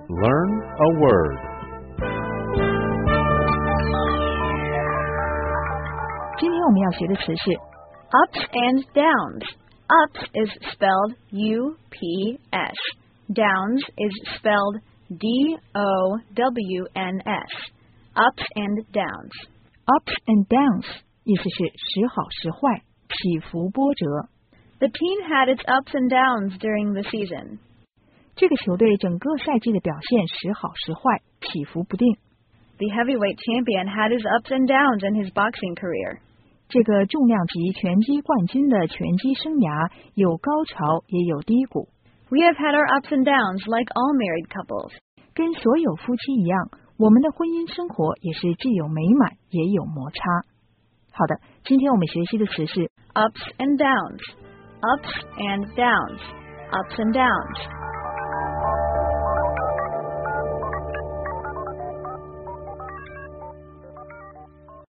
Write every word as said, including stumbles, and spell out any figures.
Learn a word. Today we will learn the word ups and downs. Ups is spelled U P S. Downs is spelled D O W N S. Ups and downs. Ups and downs 意思是时好时坏，起伏波折。 The team had its ups and downs during the season. 这个球队整个赛季的表现时好时坏，起伏不定。 The heavyweight champion had his ups and downs in his boxing career. 这个重量级拳击冠军的拳击生涯有高潮也有低谷。 We have had our ups and downs like all married couples. 跟所有夫妻一样，我们的婚姻生活也是既有美满也有摩擦。好的，今天我们学习的词是 ups and downs. Ups and downs. Ups and downs.